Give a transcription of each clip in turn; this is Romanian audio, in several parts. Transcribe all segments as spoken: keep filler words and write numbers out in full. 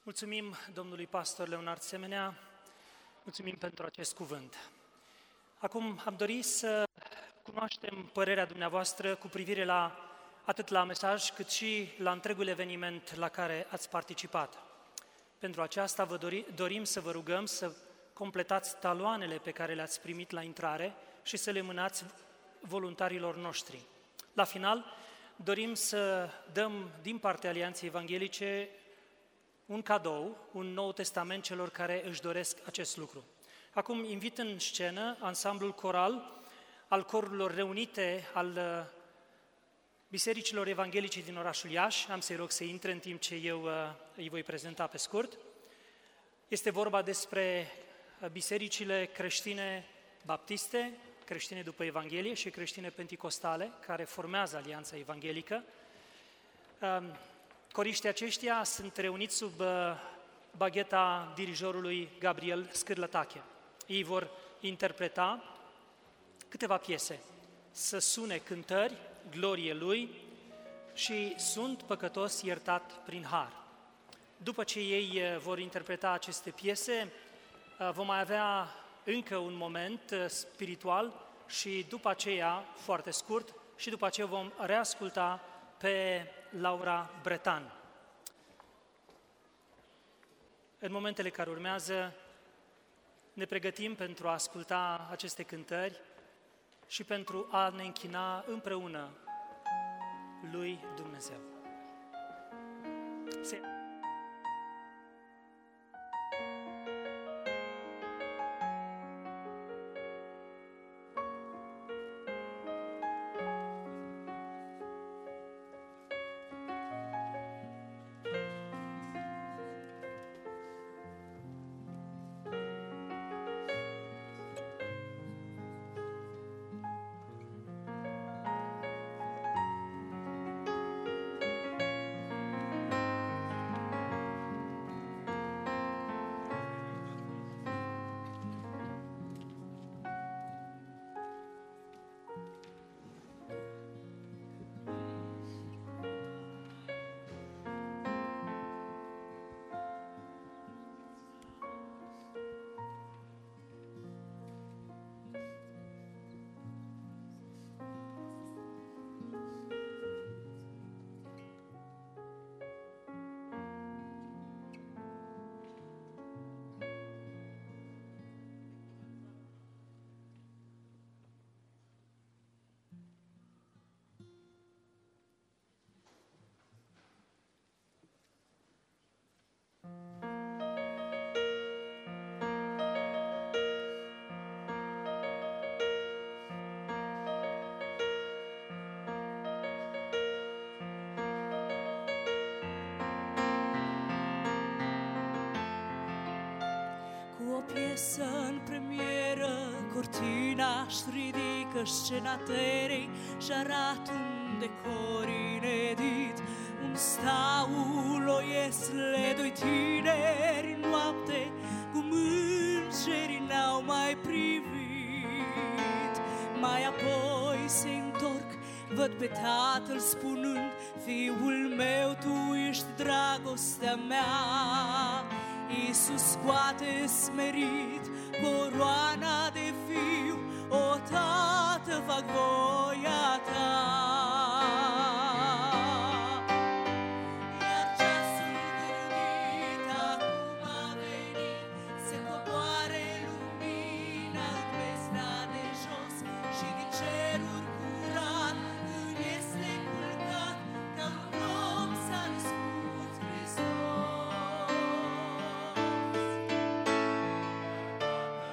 Mulțumim domnului pastor Leonard Semenea, mulțumim pentru acest cuvânt. Acum am dorit să cunoaștem părerea dumneavoastră cu privire la atât la mesaj cât și la întregul eveniment la care ați participat. Pentru aceasta vă dori, dorim să vă rugăm să completați taloanele pe care le-ați primit la intrare și să le mânați voluntarilor noștri. La final, dorim să dăm din partea Alianței Evanghelice un cadou, un Nou Testament celor care își doresc acest lucru. Acum invit în scenă ansamblul coral al corurilor reunite al bisericilor evanghelice din orașul Iași. Am să-i rog să intre în timp ce eu îi voi prezenta pe scurt. Este vorba despre bisericile creștine baptiste, creștine după Evanghelie și creștine penticostale, care formează Alianța Evanghelică. Coriștii aceștia sunt reuniți sub bagheta dirijorului Gabriel Scârlătache. Ei vor interpreta câteva piese, să sune cântări, glorie Lui și Sunt păcătos iertat prin har. După ce ei vor interpreta aceste piese, vom mai avea încă un moment spiritual și după aceea, foarte scurt, și după aceea vom reasculta pe Laura Bretan. În momentele care urmează, ne pregătim pentru a asculta aceste cântări și pentru a ne închina împreună lui Dumnezeu. Se... Piesă în premieră, cortina-și ridică scena terei și arată un decor inedit. Un staul oiesc le doi tineri în noapte, cum îngerii n-au mai privit. Mai apoi se întorc, văd pe tatăl spunând: fiul meu, tu ești dragostea mea. Iisus scoate smerit coroana de fiu: o, Tată, fac voia ta. Iar ceasul gândit acum a venit, se coboare lumina în bezna de jos și din ceruri curat în este culcat, ca un om s-a născut Hristos.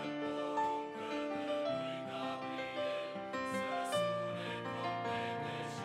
Să sune trompete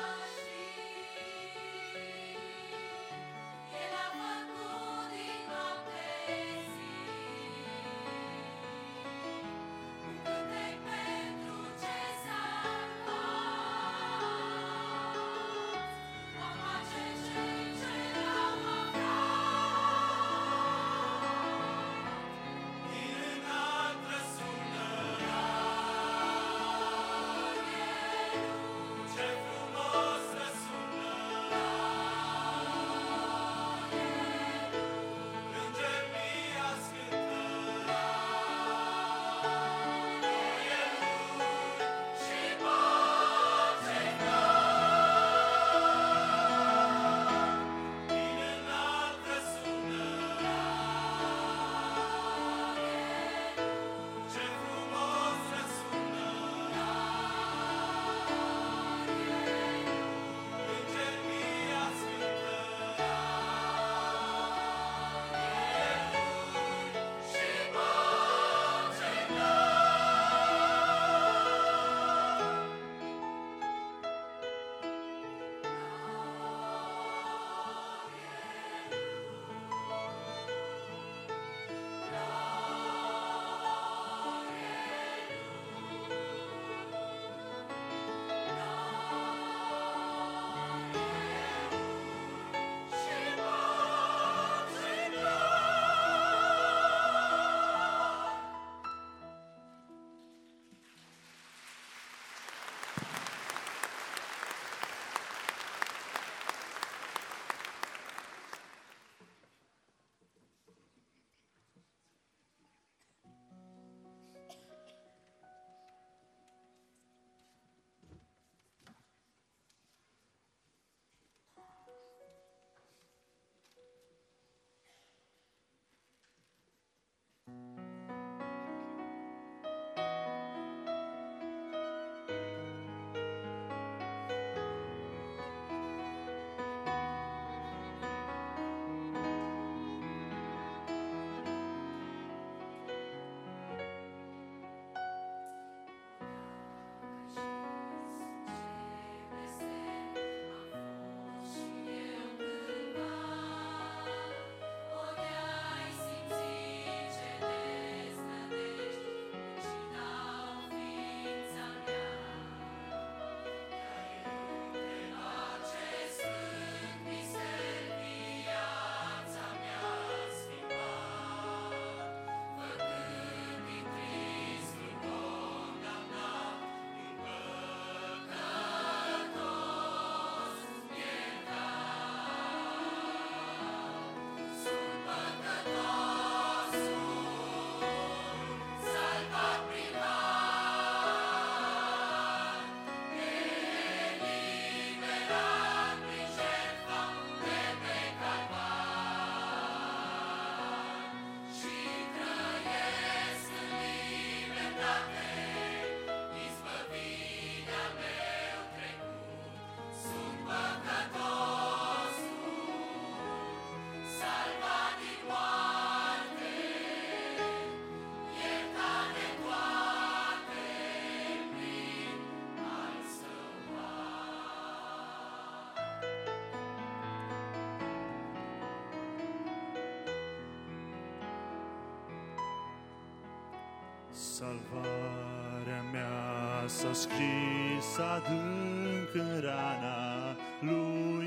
Salvarea mea s-a scris adânc în rana lui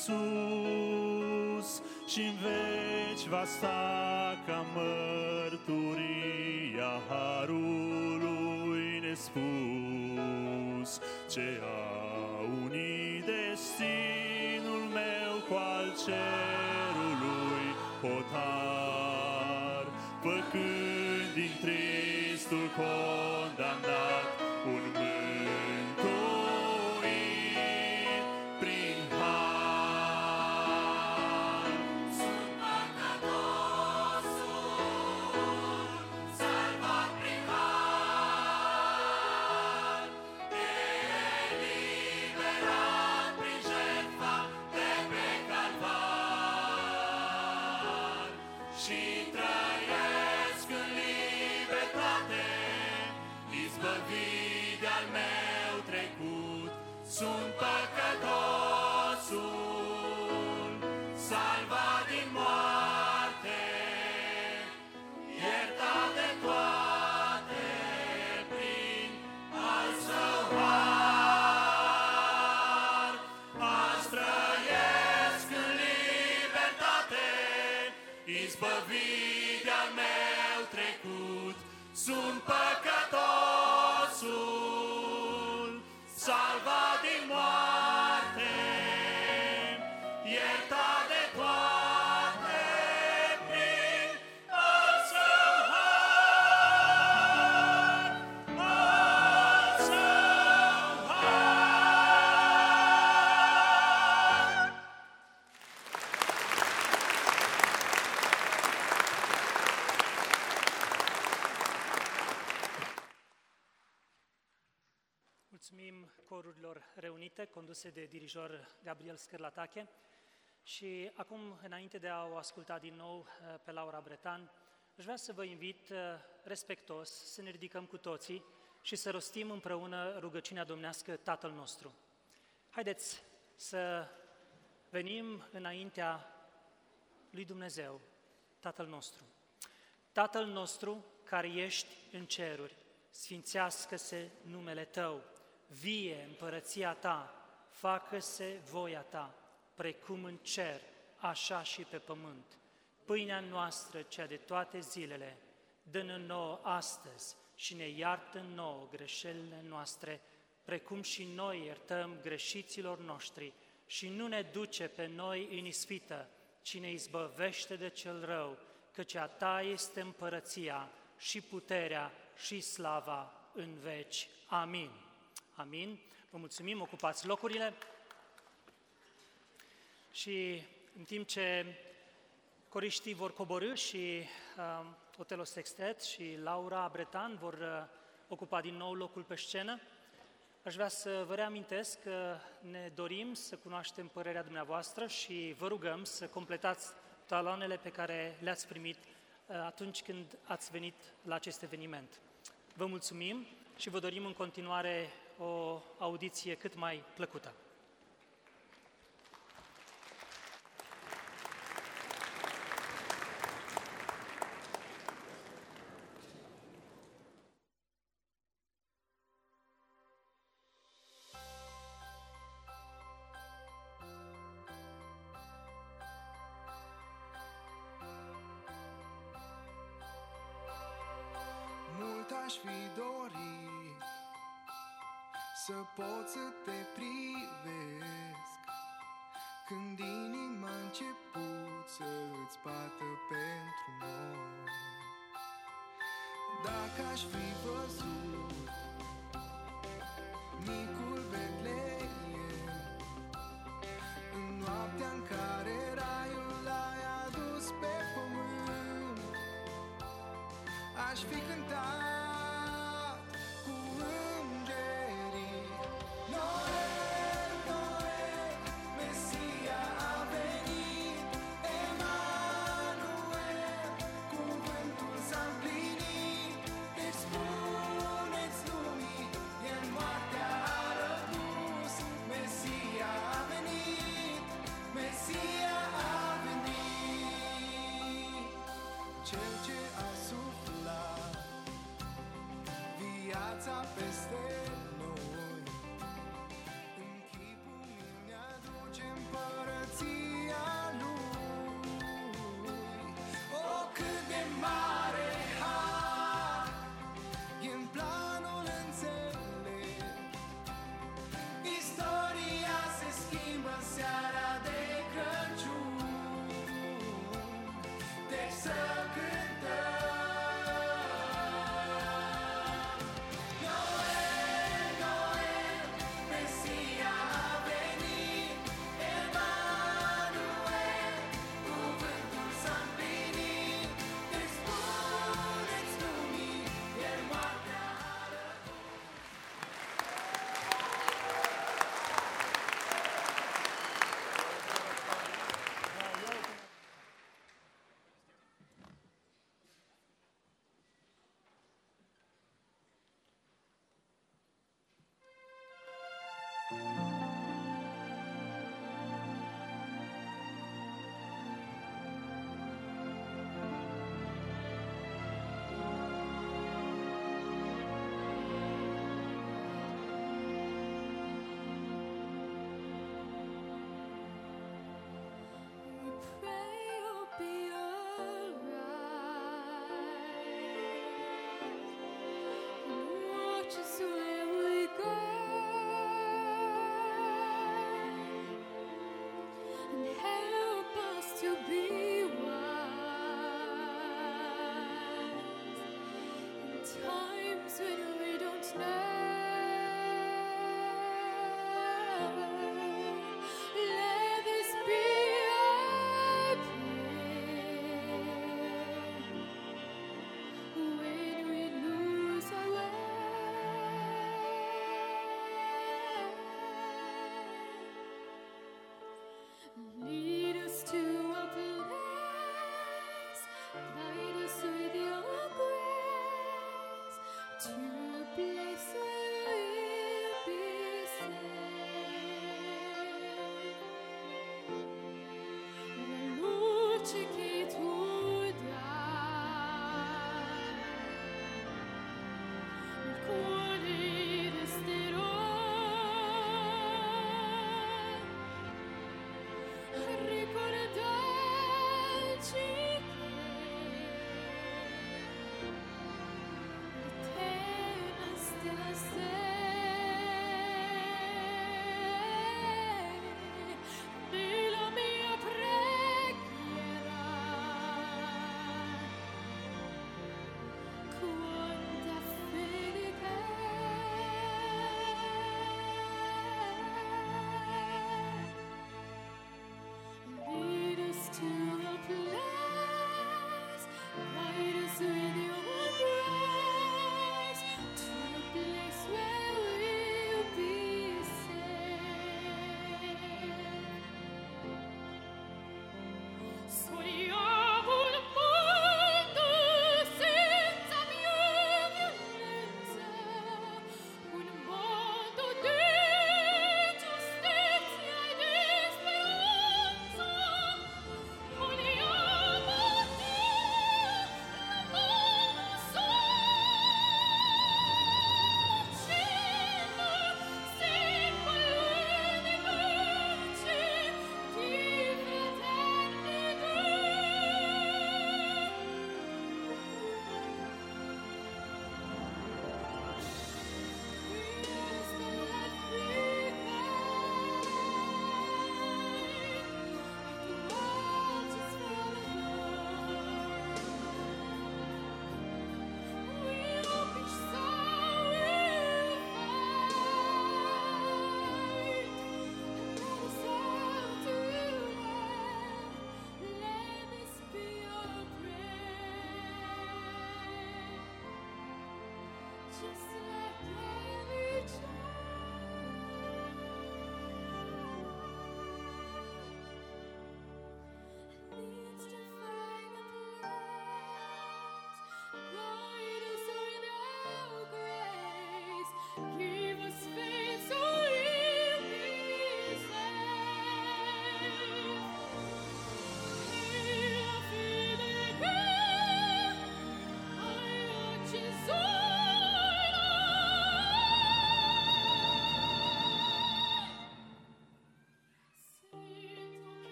Iisus și-n veci va sta ca mărturia harului nespus, ce a unit destinul meu cu al cerului hotar, făcând din tristul condamnat un mântuit prin har. Sunt păcătosul, salvat prin har, eliberat prin jertfa de pe calvar și trăiesc în libertate, izbăvit de-al meu trecut. Sunt păcătos. salvat din moarte, iertat de toate prin al său har, al său har. Mulțumim corurilor reunite, conduse de dirijor Gabriel Scârlatache. Și acum, înainte de a o asculta din nou pe Laura Bretan, aș vrea să vă invit respectos să ne ridicăm cu toții și să rostim împreună rugăciunea domnească Tatăl nostru. Haideți să venim înaintea lui Dumnezeu, Tatăl nostru. Tatăl nostru care ești în ceruri, sfințească-se numele Tău, vie împărăția Ta, facă-se voia Ta, precum în cer, așa și pe pământ. Pâinea noastră, cea de toate zilele, dă-ne nouă astăzi și ne iartă nouă greșelile noastre, precum și noi iertăm greșiților noștri, și nu ne duce pe noi în ispită, ci ne izbăvește de cel rău, căci a Ta este împărăția și puterea și slava în veci. Amin. Amin. Vă mulțumim, ocupați locurile. Și în timp ce coriștii vor coborî și uh, Otelo Sextet și Laura Bretan vor uh, ocupa din nou locul pe scenă, aș vrea să vă reamintesc că ne dorim să cunoaștem părerea dumneavoastră și vă rugăm să completați taloanele pe care le-ați primit uh, atunci când ați venit la acest eveniment. Vă mulțumim și vă dorim în continuare o audiție cât mai plăcută. Mult aș fi dorit să pot să te privesc când inima a început să îți bată pentru noi. Dacă aș fi văzut micul Betleem în noaptea în care raiul l-ai adus pe pământ, aș fi cântat cu îngerii. Noel, Noel, Mesia a venit, Emanuel, cuvântul s-a împlinit. Deci spuneți lumii, El moartea a răpus, Mesia a venit, Mesia a venit. Cel ce a suflat viața peste noi, în chipul lui ne aduce împărăția Lui. O, cât de mare har e-n planul înțelept, istoria se schimbă în seara de Crăciun. Deci să cântăm Noel, Noel, Mesia a venit, Emanuel, cuvântul s-a împlinit. Deci spuneți lumii, El moartea a răpus. Pray you'll be alright. Watch us where we go. when we don't know. Let this be our prayer when we lose our way. Lead us to a place, guide us with your grace to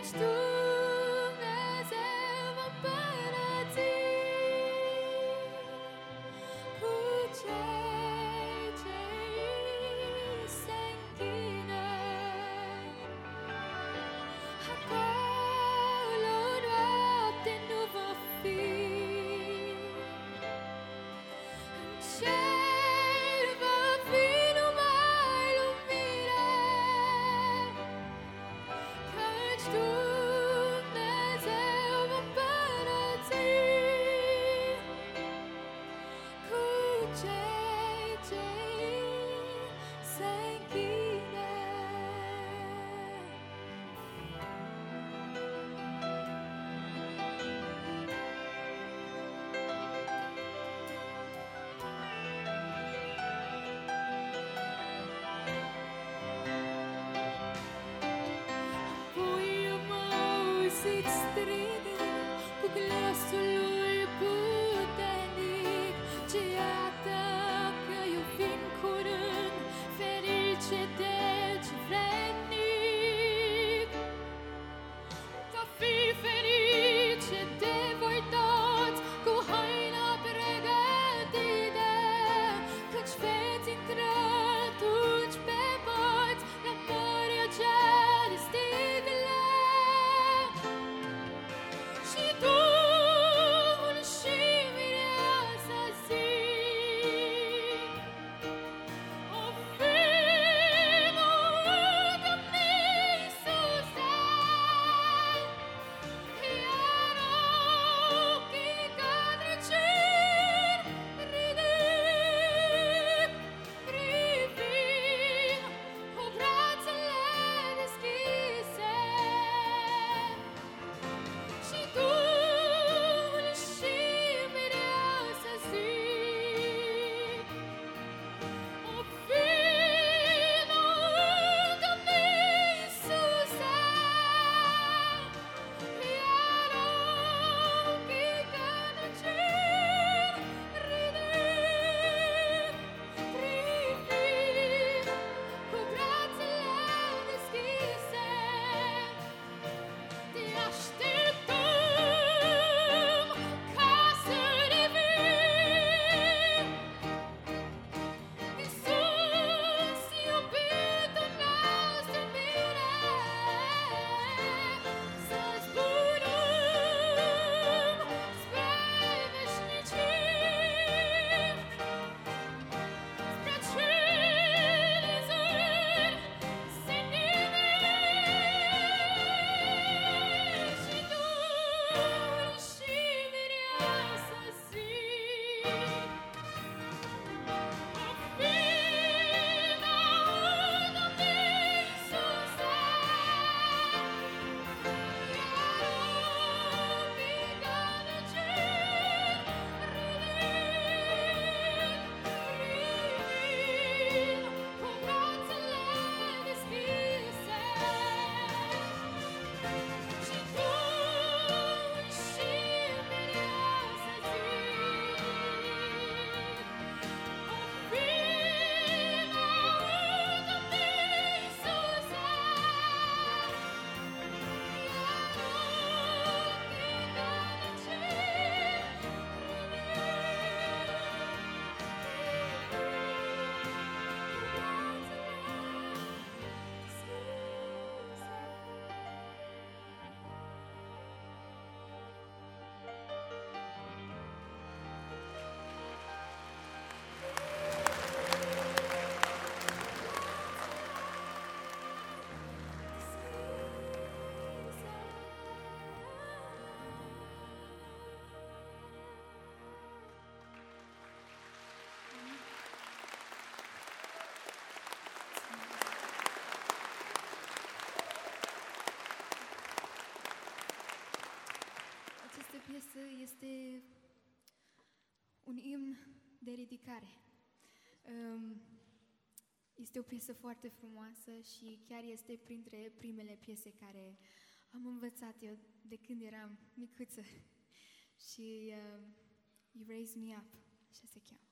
Căci Dumnezeu va împărăți cu cei ce îi se închină. Acolo noapte nu va fi. În cer va fi numai lumină, căci Dumnezeu va împărăți cu cei ce îi se închină. Apoi am auzit strigând cu glasul lui puternic, ce iată că eu vin curând, ferice de ce vrednic. Va fi ferice de voi toți, cu haina pregătită, căci veți intra atunci pe porți la marea cea de sticlă. Și Duhul și mireasa zic: O vino încă-mi Iisuse, iar ochii către cer ridic, privind cu brațele deschise. Și Duhul și mireasa zic: O vino încă-mi Iisuse, iar ochii către cer ridic, privind cu brațele deschise. Te așteptăm ca să ne vii, Iisus, iubitul nostru mire, să zburăm spre veșnicii, spre cele zări senine. Și Duhul și mireasa zic: O vino încă-mi Iisuse, iar ochii către cer ridic, privind cu brațele deschise. Și Duhul și mireasa zic: O vino încă-mi Iisuse, Această piesă este un imn de ridicare. Um, Este o piesă foarte frumoasă și chiar este printre primele piese care am învățat eu de când eram micuță. Și uh, You Raise Me Up, așa se cheamă.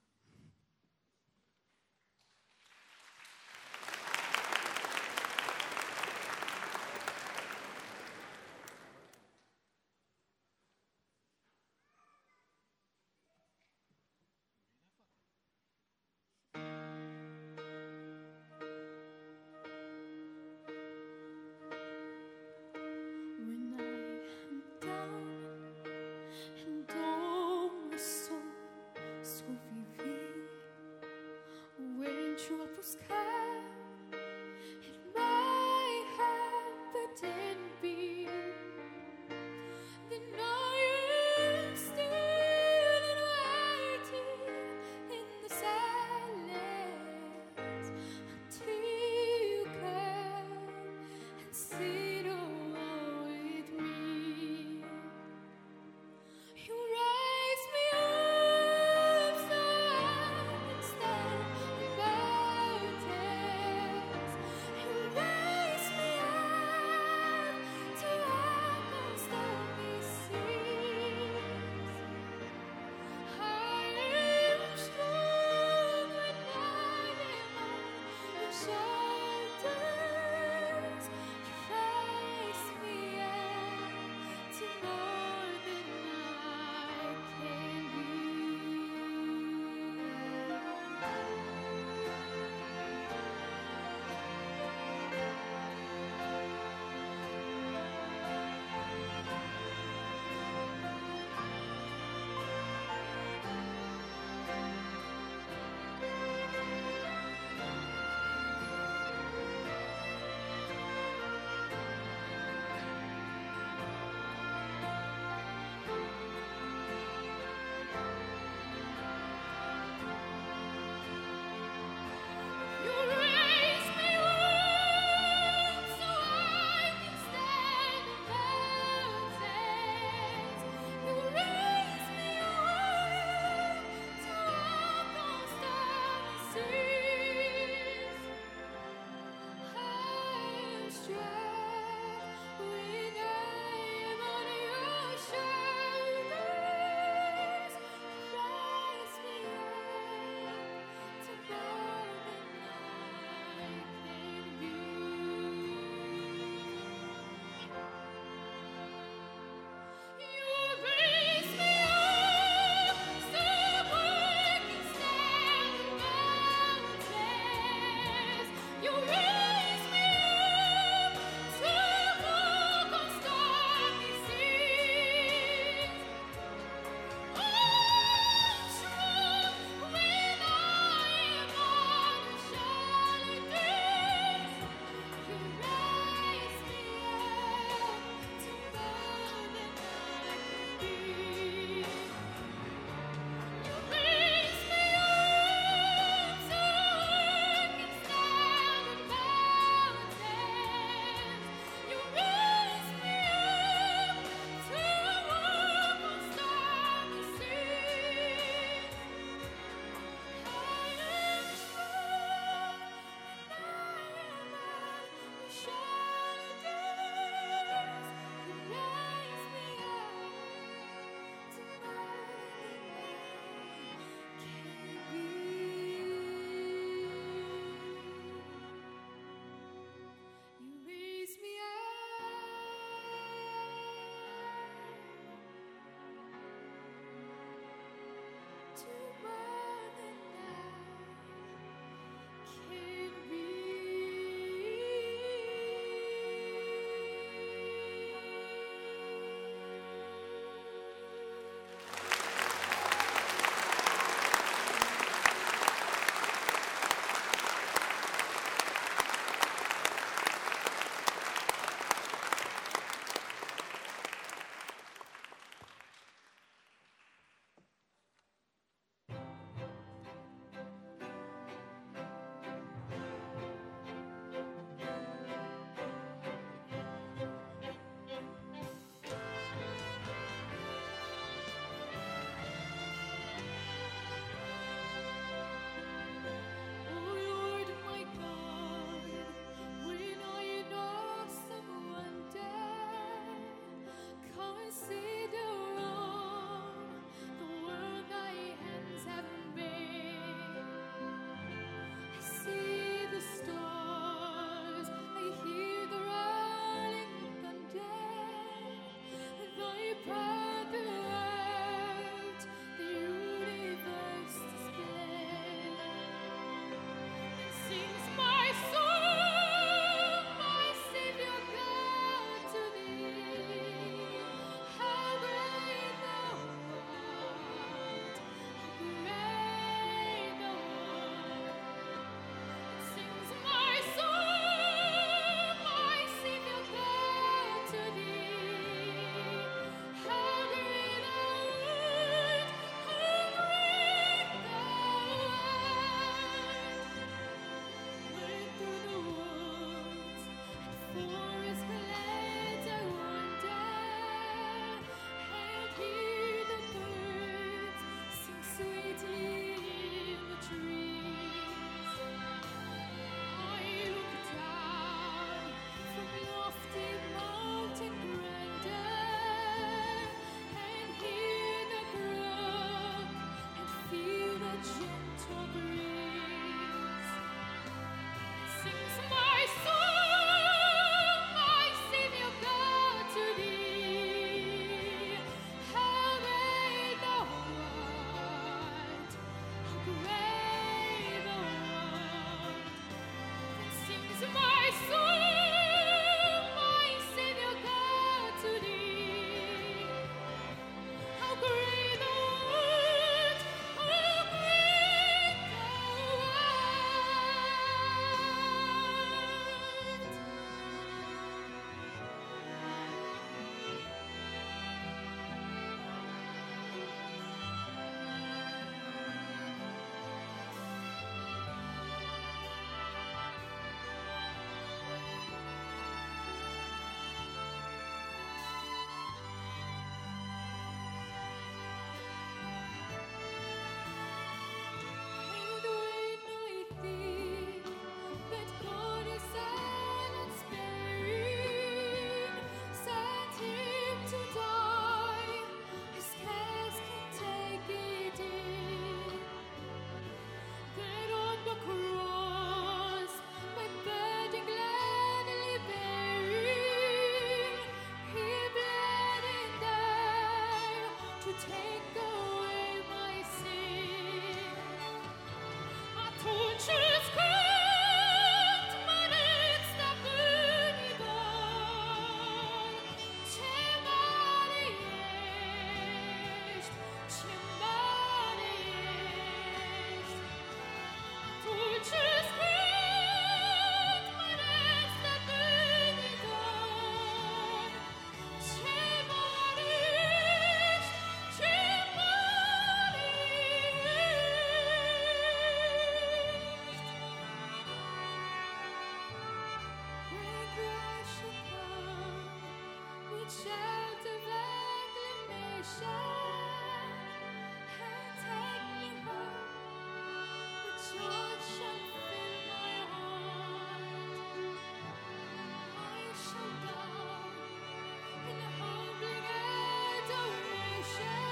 out of acclamation and take me home. With joy shall fill my heart. I shall bow in humbling adoration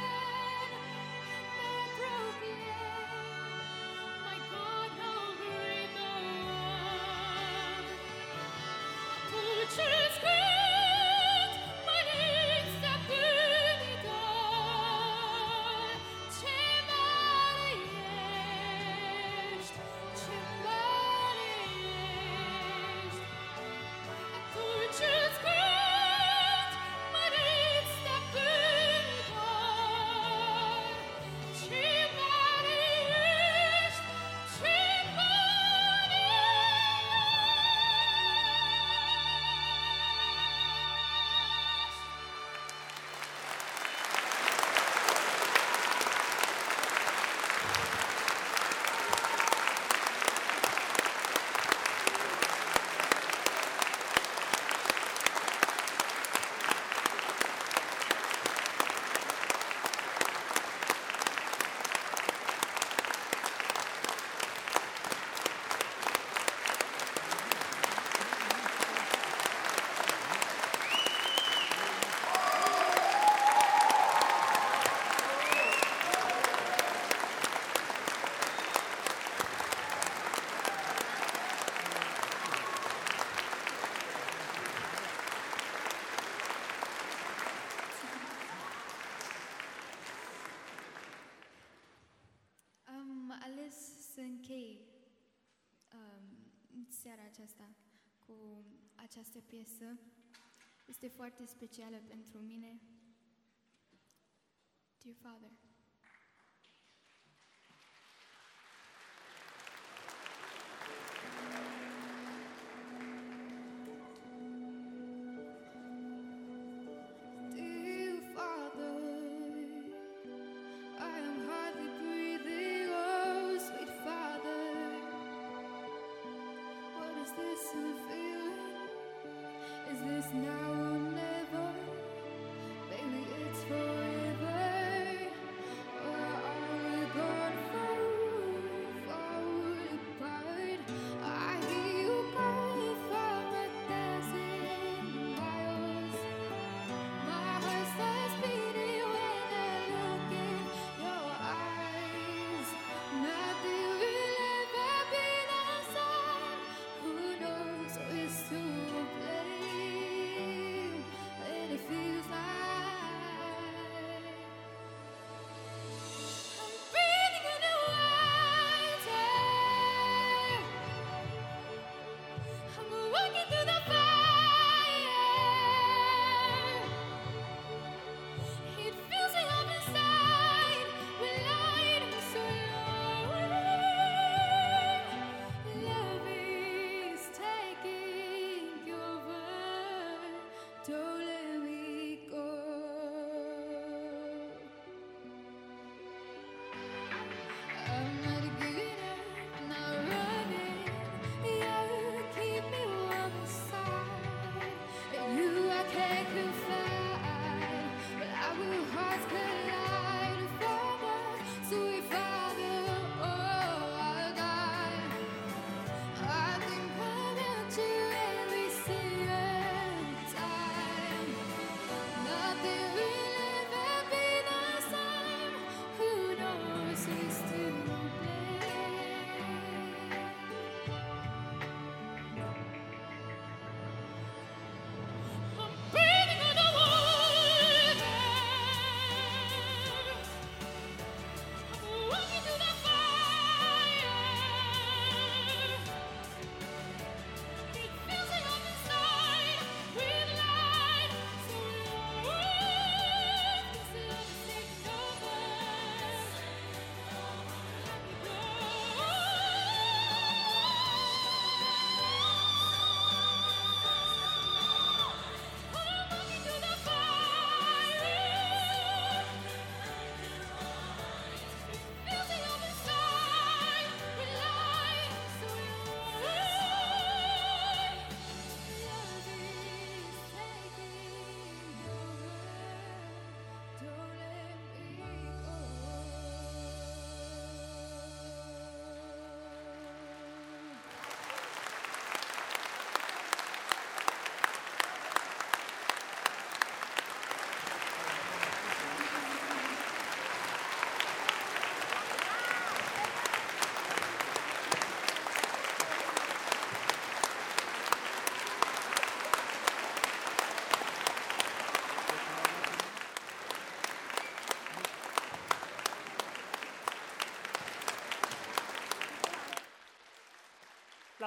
and proclaim, my God, how great Thou art. Dulces cânt, măriți de gânditor, ce mare ești, ce mare ești. Dulces cânt, măriți de gânditor, ce mare ești, ce mare Am ales să închei um, seara aceasta cu această piesă. Este foarte specială pentru mine. Dear Father. Dear Father, I am hardly breathing, oh sweet Father. What is this I'm feeling? Is this now or never? Baby, it's forever.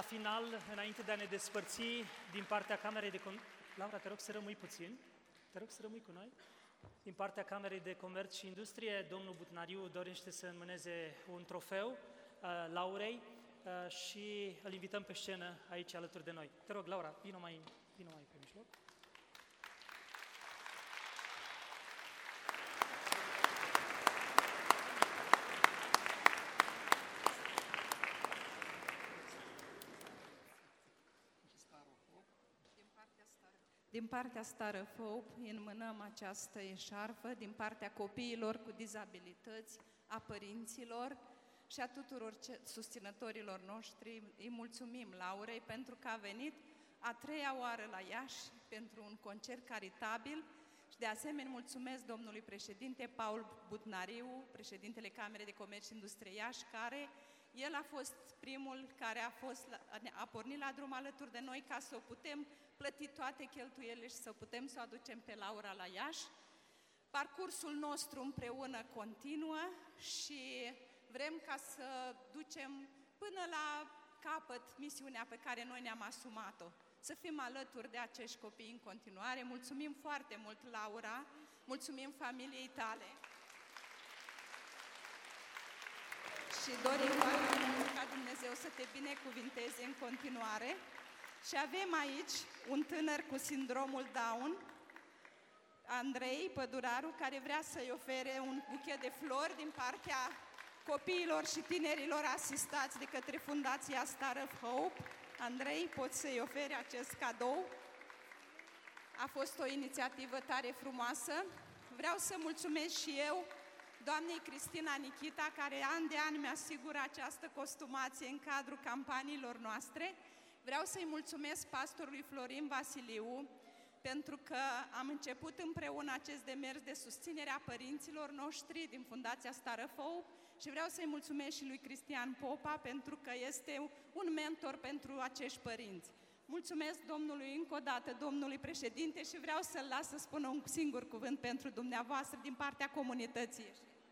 final, înainte de a ne despărți din partea Camerei de Comerț... Laura, te rog să rămâi puțin. Te rog să rămâi cu noi. Din partea Camerei de Comerț și Industrie, domnul Butnariu dorește să înmâneze un trofeu uh, Laurei uh, și îl invităm pe scenă aici alături de noi. Te rog, Laura, vină mai, vină mai pe mijloc. Din partea Stară Hope înmânăm această eșarfă din partea copiilor cu dizabilități, a părinților și a tuturor susținătorilor noștri. Îi mulțumim Laurei pentru că a venit a treia oară la Iași pentru un concert caritabil și de asemenea mulțumesc domnului președinte Paul Butnariu, președintele Camerei de Comerț și Industrie Iași, care el a fost primul care a, fost, a pornit la drum alături de noi ca să o putem plăti toate cheltuielile și să putem să o aducem pe Laura la Iași. Parcursul nostru împreună continuă și vrem ca să ducem până la capăt misiunea pe care noi ne-am asumat-o. Să fim alături de acești copii în continuare. Mulțumim foarte mult, Laura, mulțumim familiei tale. Și dorim foarte mult ca Dumnezeu să te binecuvinteze în continuare. Și avem aici un tânăr cu sindromul Down, Andrei Păduraru, care vrea să-i ofere un buchet de flori din partea copiilor și tinerilor asistați de către Fundația Star of Hope. Andrei, poți să-i oferi acest cadou? A fost o inițiativă tare frumoasă. Vreau să mulțumesc și eu doamnei Cristina Nichita, care an de an mi-asigură această costumație în cadrul campaniilor noastre. Vreau să-i mulțumesc pastorului Florin Vasiliu, pentru că am început împreună acest demers de susținere a părinților noștri din Fundația Star of Hope și vreau să-i mulțumesc și lui Cristian Popa, pentru că este un mentor pentru acești părinți. Mulțumesc domnului încă o dată, domnului președinte, și vreau să-l las să spună un singur cuvânt pentru dumneavoastră din partea comunității.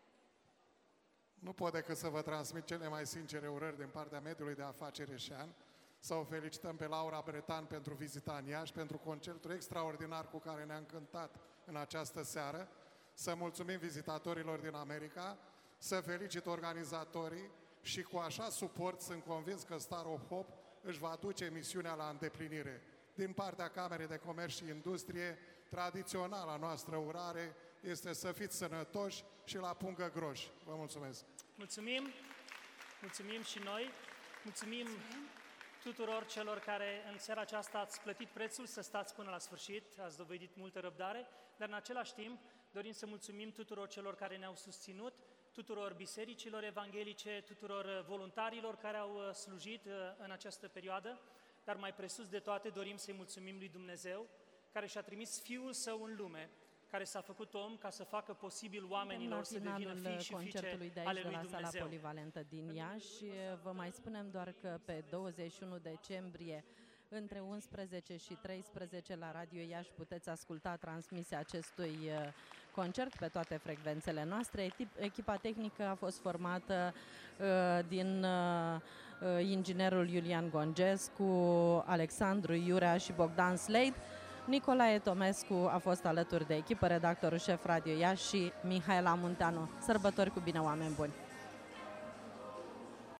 Nu pot decât să vă transmit cele mai sincere urări din partea mediului de afaceri eșean, să o felicităm pe Laura Bretan pentru vizita în Iași, pentru concertul extraordinar cu care ne-a încântat în această seară, să mulțumim vizitatorilor din America, să felicit organizatorii și cu așa suport sunt convins că Star of Hope își va duce misiunea la îndeplinire. Din partea Camerei de Comerț și Industrie, tradiționala noastră urare este să fiți sănătoși și la pungă groși. Vă mulțumesc! Mulțumim! Mulțumim și noi! Mulțumim tuturor celor care în seara aceasta ați plătit prețul să stați până la sfârșit, ați dovedit multă răbdare, dar în același timp dorim să mulțumim tuturor celor care ne-au susținut, tuturor bisericilor evanghelice, tuturor voluntarilor care au slujit în această perioadă, dar mai presus de toate dorim să-i mulțumim lui Dumnezeu, care și-a trimis Fiul Său în lume, care s-a făcut om ca să facă posibil oamenilor să devină fii și fiice de ale aici, lui de la Dumnezeu. Sala Polivalentă din Iași. Vă mai spunem doar că pe douăzeci și unu decembrie, între unsprezece și treisprezece, la Radio Iași puteți asculta transmisia acestui concert pe toate frecvențele noastre. Echipa tehnică a fost formată uh, din uh, inginerul Iulian Gongescu, Alexandru Iurea și Bogdan Slade. Nicolae Tomescu a fost alături de echipă, redactorul șef Radio Iași și Mihaela Munteanu. Sărbători cu bine, oameni buni!